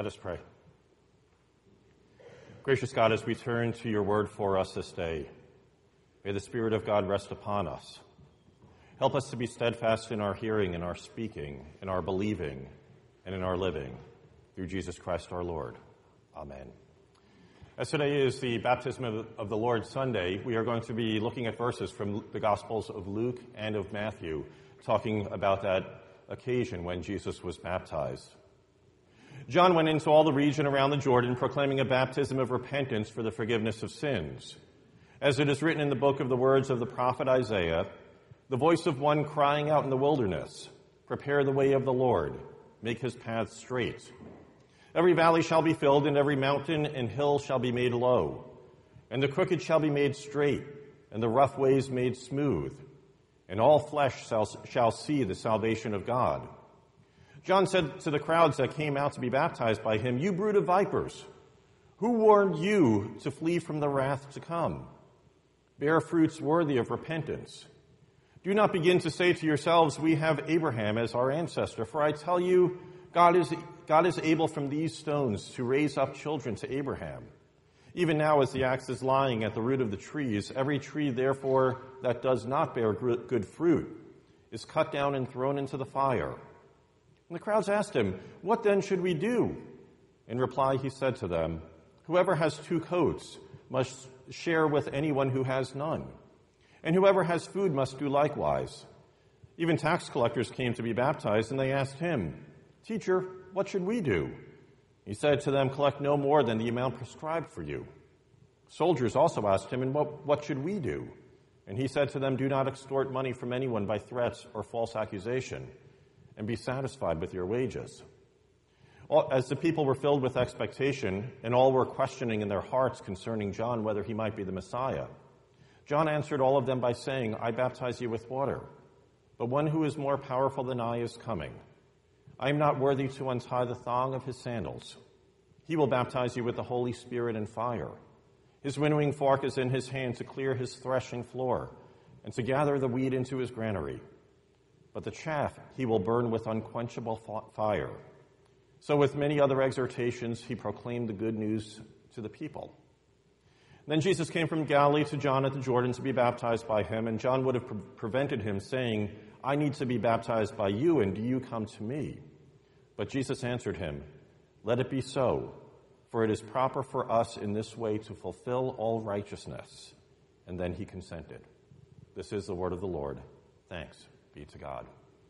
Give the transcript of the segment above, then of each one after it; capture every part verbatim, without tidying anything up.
Let us pray. Gracious God, as we turn to your word for us this day, may the Spirit of God rest upon us. Help us to be steadfast in our hearing, in our speaking, in our believing, and in our living, through Jesus Christ our Lord. Amen. As today is the Baptism of, of the Lord Sunday, we are going to be looking at verses from the Gospels of Luke and of Matthew, talking about that occasion when Jesus was baptized. John went into all the region around the Jordan, proclaiming a baptism of repentance for the forgiveness of sins. As it is written in the book of the words of the prophet Isaiah, the voice of one crying out in the wilderness, prepare the way of the Lord, make his paths straight. Every valley shall be filled, and every mountain and hill shall be made low. And the crooked shall be made straight, and the rough ways made smooth. And all flesh shall, shall see the salvation of God. John said to the crowds that came out to be baptized by him, you brood of vipers, who warned you to flee from the wrath to come? Bear fruits worthy of repentance. Do not begin to say to yourselves, we have Abraham as our ancestor, for I tell you, God is, God is able from these stones to raise up children to Abraham. Even now, as the axe is lying at the root of the trees, every tree, therefore, that does not bear good fruit is cut down and thrown into the fire. And the crowds asked him, what then should we do? In reply, he said to them, whoever has two coats must share with anyone who has none, and whoever has food must do likewise. Even tax collectors came to be baptized, and they asked him, Teacher, what should we do? He said to them, collect no more than the amount prescribed for you. Soldiers also asked him, and what, what should we do? And he said to them, do not extort money from anyone by threats or false accusation, and be satisfied with your wages. As the people were filled with expectation, and all were questioning in their hearts concerning John whether he might be the Messiah, John answered all of them by saying, I baptize you with water, but one who is more powerful than I is coming. I am not worthy to untie the thong of his sandals. He will baptize you with the Holy Spirit and fire. His winnowing fork is in his hand to clear his threshing floor and to gather the wheat into his granary. But the chaff he will burn with unquenchable fire. So with many other exhortations, he proclaimed the good news to the people. Then Jesus came from Galilee to John at the Jordan to be baptized by him, and John would have pre- prevented him, saying, I need to be baptized by you, and do you come to me? But Jesus answered him, let it be so, for it is proper for us in this way to fulfill all righteousness. And then he consented. This is the word of the Lord. Thanks be to God.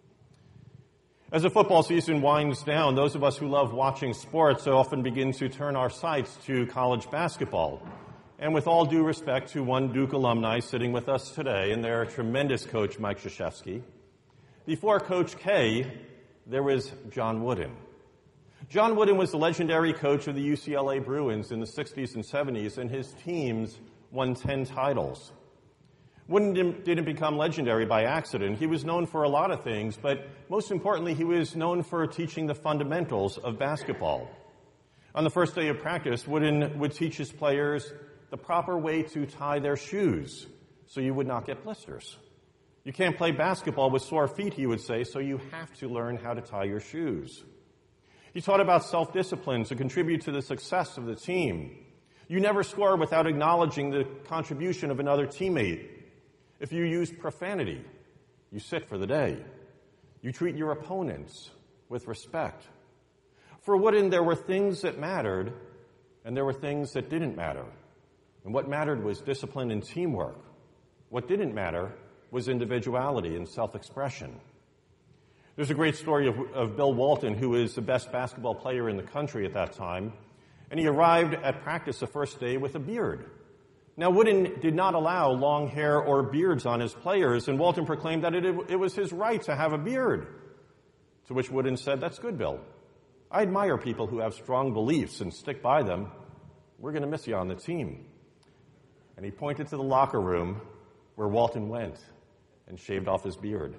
As the football season winds down, those of us who love watching sports often begin to turn our sights to college basketball. And with all due respect to one Duke alumni sitting with us today and their tremendous coach, Mike Krzyzewski, before Coach K, there was John Wooden. John Wooden was the legendary coach of the U C L A Bruins in the sixties and seventies, and his teams won ten titles. Wooden didn't become legendary by accident. He was known for a lot of things, but most importantly, he was known for teaching the fundamentals of basketball. On the first day of practice, Wooden would teach his players the proper way to tie their shoes so you would not get blisters. You can't play basketball with sore feet, he would say, so you have to learn how to tie your shoes. He taught about self-discipline to contribute to the success of the team. You never score without acknowledging the contribution of another teammate. If you use profanity, you sit for the day. You treat your opponents with respect. For Wooden, there were things that mattered, and there were things that didn't matter. And what mattered was discipline and teamwork. What didn't matter was individuality and self-expression. There's a great story of, of Bill Walton, who was the best basketball player in the country at that time, and he arrived at practice the first day with a beard. Now, Wooden did not allow long hair or beards on his players, and Walton proclaimed that it, it was his right to have a beard. To which Wooden said, that's good, Bill. I admire people who have strong beliefs and stick by them. We're going to miss you on the team. And he pointed to the locker room where Walton went and shaved off his beard.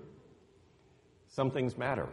Some things matter,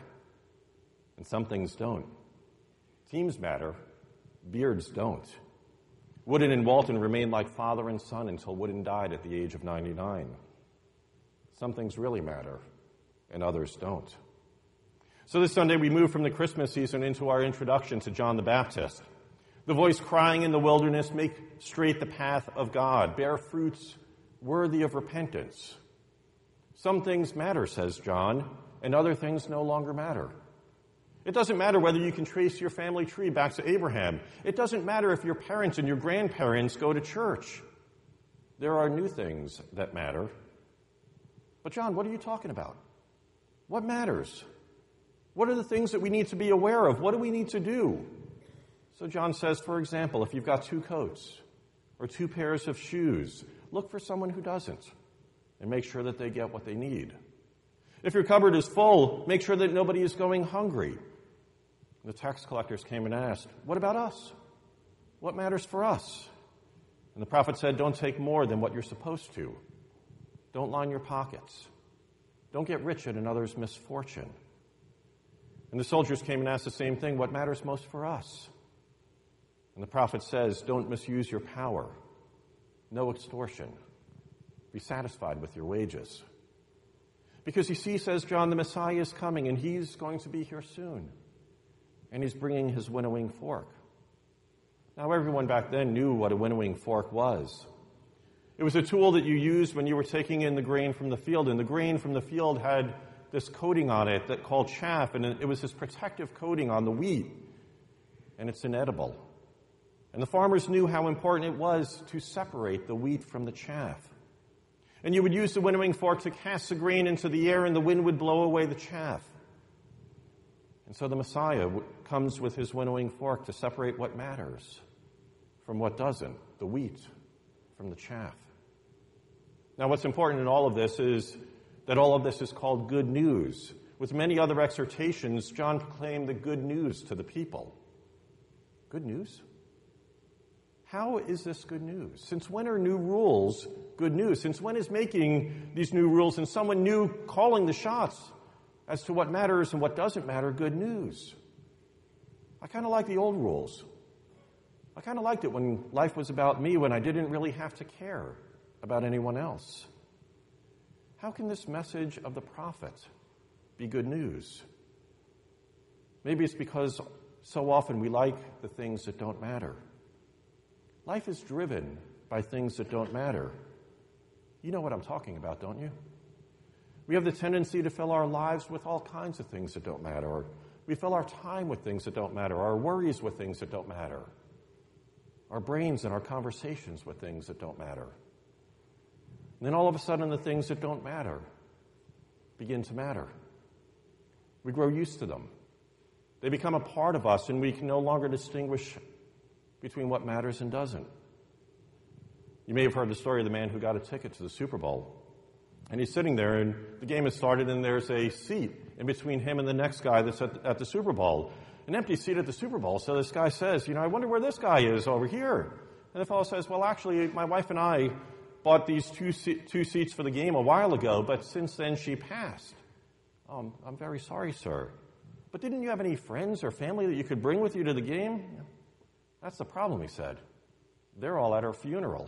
and some things don't. Teams matter, beards don't. Wooden and Walton remained like father and son until Wooden died at the age of ninety-nine. Some things really matter, and others don't. So this Sunday we move from the Christmas season into our introduction to John the Baptist. The voice crying in the wilderness, make straight the path of God, bear fruits worthy of repentance. Some things matter, says John, and other things no longer matter. It doesn't matter whether you can trace your family tree back to Abraham. It doesn't matter if your parents and your grandparents go to church. There are new things that matter. But John, what are you talking about? What matters? What are the things that we need to be aware of? What do we need to do? So John says, for example, if you've got two coats or two pairs of shoes, look for someone who doesn't and make sure that they get what they need. If your cupboard is full, make sure that nobody is going hungry. The tax collectors came and asked, what about us? What matters for us? And the prophet said, don't take more than what you're supposed to. Don't line your pockets. Don't get rich at another's misfortune. And the soldiers came and asked the same thing, what matters most for us? And the prophet says, don't misuse your power. No extortion. Be satisfied with your wages. Because you see, says John, the Messiah is coming and he's going to be here soon. And he's bringing his winnowing fork. Now, everyone back then knew what a winnowing fork was. It was a tool that you used when you were taking in the grain from the field, and the grain from the field had this coating on it that called chaff, and it was this protective coating on the wheat, and it's inedible. And the farmers knew how important it was to separate the wheat from the chaff. And you would use the winnowing fork to cast the grain into the air, and the wind would blow away the chaff. And so the Messiah comes with his winnowing fork to separate what matters from what doesn't, the wheat from the chaff. Now, what's important in all of this is that all of this is called good news. With many other exhortations, John proclaimed the good news to the people. Good news? How is this good news? Since when are new rules good news? Since when is making these new rules and someone new calling the shots as to what matters and what doesn't matter good news? I kind of like the old rules. I kind of liked it when life was about me, when I didn't really have to care about anyone else. How can this message of the prophet be good news? Maybe it's because so often we like the things that don't matter. Life is driven by things that don't matter. You know what I'm talking about, don't you? We have the tendency to fill our lives with all kinds of things that don't matter. Or we fill our time with things that don't matter, our worries with things that don't matter, our brains and our conversations with things that don't matter. And then all of a sudden, the things that don't matter begin to matter. We grow used to them. They become a part of us, and we can no longer distinguish between what matters and doesn't. You may have heard the story of the man who got a ticket to the Super Bowl. And he's sitting there, and the game has started, and there's a seat in between him and the next guy that's at, at the Super Bowl. An empty seat at the Super Bowl. So this guy says, you know, I wonder where this guy is over here. And the fellow says, well, actually, my wife and I bought these two, se- two seats for the game a while ago, but since then she passed. Um, I'm very sorry, sir. But didn't you have any friends or family that you could bring with you to the game? That's the problem, he said. They're all at her funeral.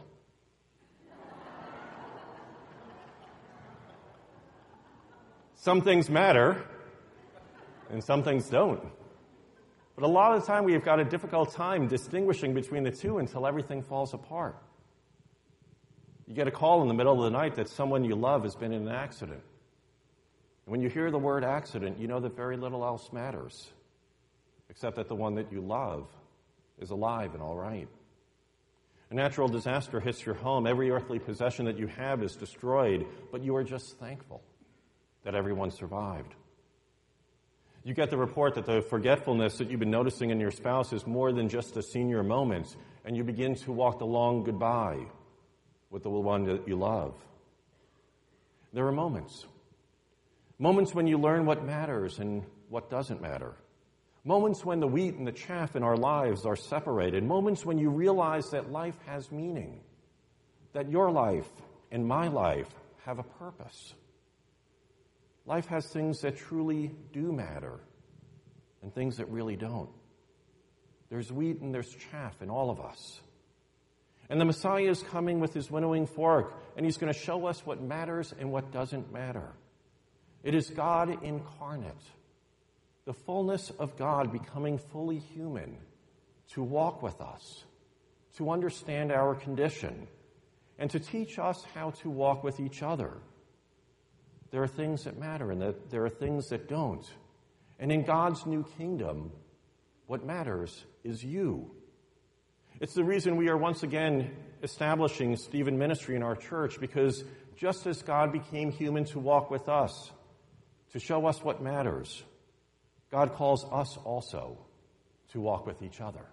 Some things matter, and some things don't. But a lot of the time, we've got a difficult time distinguishing between the two until everything falls apart. You get a call in the middle of the night that someone you love has been in an accident. And when you hear the word accident, you know that very little else matters, except that the one that you love is alive and all right. A natural disaster hits your home. Every earthly possession that you have is destroyed, but you are just thankful that everyone survived. You get the report that the forgetfulness that you've been noticing in your spouse is more than just a senior moment, and you begin to walk the long goodbye with the one that you love. There are moments. Moments when you learn what matters and what doesn't matter. Moments when the wheat and the chaff in our lives are separated. Moments when you realize that life has meaning. That your life and my life have a purpose. Life has things that truly do matter and things that really don't. There's wheat and there's chaff in all of us. And the Messiah is coming with his winnowing fork, and he's going to show us what matters and what doesn't matter. It is God incarnate, the fullness of God becoming fully human to walk with us, to understand our condition, and to teach us how to walk with each other. There are things that matter and that there are things that don't. And in God's new kingdom, what matters is you. It's the reason we are once again establishing Stephen Ministry in our church, because just as God became human to walk with us, to show us what matters, God calls us also to walk with each other.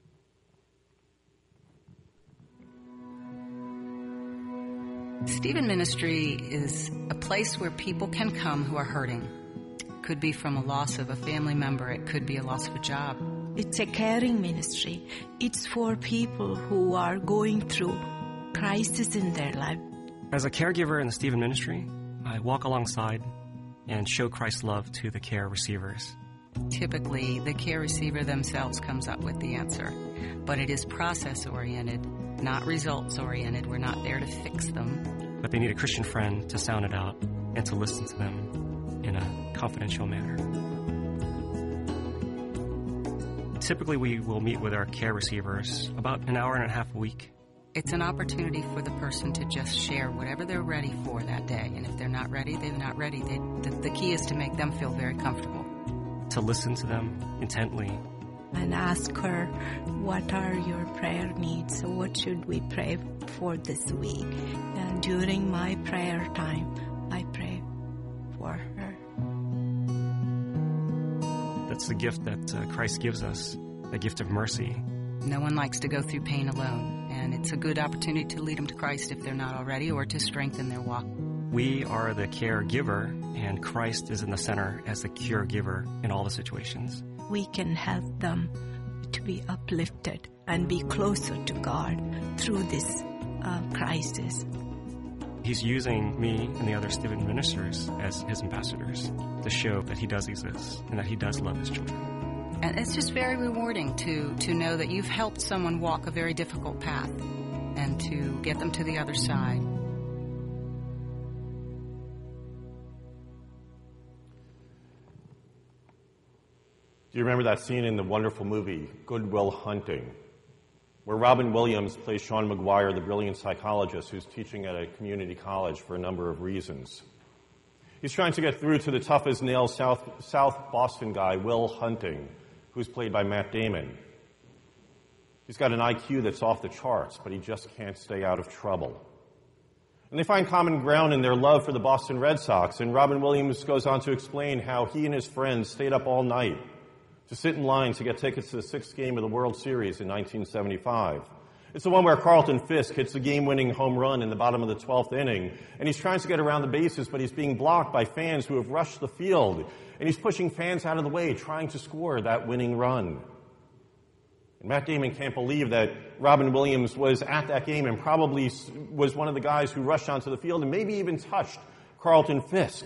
Stephen Ministry is a place where people can come who are hurting. It could be from a loss of a family member. It could be a loss of a job. It's a caring ministry. It's for people who are going through crisis in their life. As a caregiver in the Stephen Ministry, I walk alongside and show Christ's love to the care receivers. Typically, the care receiver themselves comes up with the answer, but it is process-oriented, not results-oriented. We're not there to fix them. But they need a Christian friend to sound it out and to listen to them in a confidential manner. Typically, we will meet with our care receivers about an hour and a half a week. It's an opportunity for the person to just share whatever they're ready for that day. And if they're not ready, they're not ready. They, the, the key is to make them feel very comfortable. To listen to them intently. And ask her, what are your prayer needs? What should we pray for this week? And during my prayer time, I pray for her. That's the gift that uh, Christ gives us, the gift of mercy. No one likes to go through pain alone, and it's a good opportunity to lead them to Christ if they're not already, or to strengthen their walk. We are the caregiver, and Christ is in the center as the cure giver in all the situations. We can help them to be uplifted and be closer to God through this uh, crisis. He's using me and the other Stephen ministers as his ambassadors to show that he does exist and that he does love his children. And it's just very rewarding to, to know that you've helped someone walk a very difficult path and to get them to the other side. Do you remember that scene in the wonderful movie Good Will Hunting, where Robin Williams plays Sean McGuire, the brilliant psychologist who's teaching at a community college for a number of reasons? He's trying to get through to the tough-as-nails South, South Boston guy, Will Hunting, who's played by Matt Damon. He's got an I Q that's off the charts, but he just can't stay out of trouble. And they find common ground in their love for the Boston Red Sox, and Robin Williams goes on to explain how he and his friends stayed up all night to sit in line to get tickets to the sixth game of the World Series in nineteen seventy-five. It's the one where Carlton Fisk hits the game-winning home run in the bottom of the twelfth inning, and he's trying to get around the bases, but he's being blocked by fans who have rushed the field, and he's pushing fans out of the way, trying to score that winning run. And Matt Damon can't believe that Robin Williams was at that game and probably was one of the guys who rushed onto the field and maybe even touched Carlton Fisk,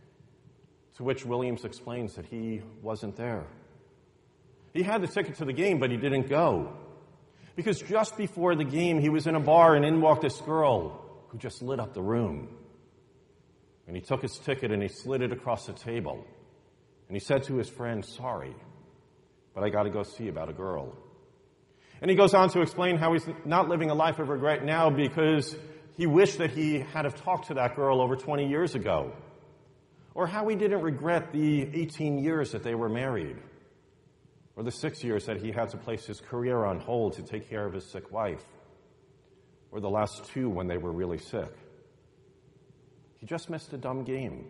to which Williams explains that he wasn't there. He had the ticket to the game, but he didn't go. Because just before the game, he was in a bar, and in walked this girl who just lit up the room. And he took his ticket and he slid it across the table. And he said to his friend, "Sorry, but I got to go see about a girl." And he goes on to explain how he's not living a life of regret now because he wished that he had have talked to that girl over twenty years ago. Or how he didn't regret the eighteen years that they were married. Or the six years that he had to place his career on hold to take care of his sick wife. Or the last two when they were really sick. He just missed a dumb game.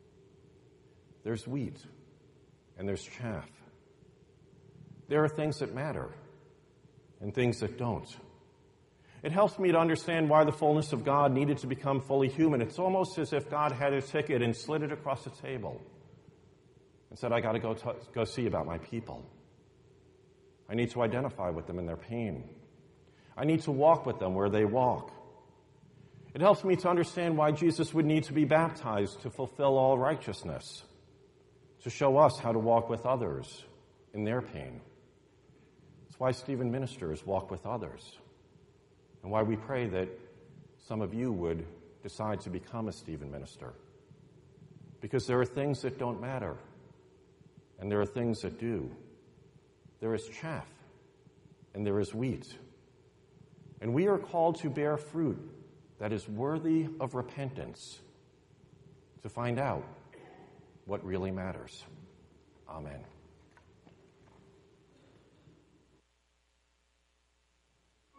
There's wheat and there's chaff. There are things that matter and things that don't. It helps me to understand why the fullness of God needed to become fully human. It's almost as if God had a ticket and slid it across the table and said, I got to go t- go see about my people. I need to identify with them in their pain. I need to walk with them where they walk. It helps me to understand why Jesus would need to be baptized to fulfill all righteousness, to show us how to walk with others in their pain. It's why Stephen ministers walk with others, and why we pray that some of you would decide to become a Stephen minister. Because there are things that don't matter, and there are things that do. There is chaff, and there is wheat. And we are called to bear fruit that is worthy of repentance, to find out what really matters. Amen.